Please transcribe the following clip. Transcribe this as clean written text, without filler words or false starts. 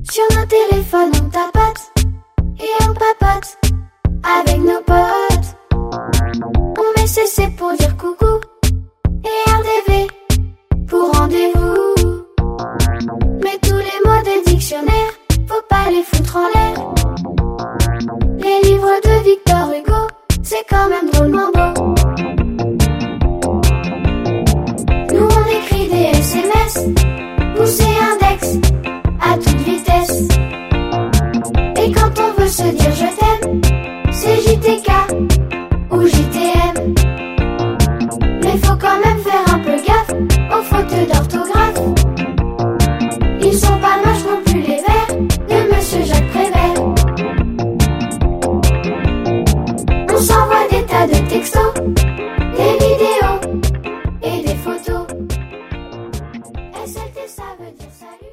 Sur nos téléphones on tapote et on papote avec nos potes. On met CC pour dire coucou et RDV pour rendez-vous. Mais tous les mots des dictionnaires, faut pas les foutre en l'air. Les livres de Victor Hugo, c'est quand même drôlement beau. Nous on écrit des SMS, poussez index à toute vitesse. Et quand on veut se dire je t'aime, c'est JTK ou JTM. Mais faut quand même faire un peu gaffe aux fautes d'orthographe. Ils sont pas moches non plus les vers de Monsieur Jacques Prévert. On s'envoie des tas de textos, des vidéos et des photos. SLT ça veut dire salut.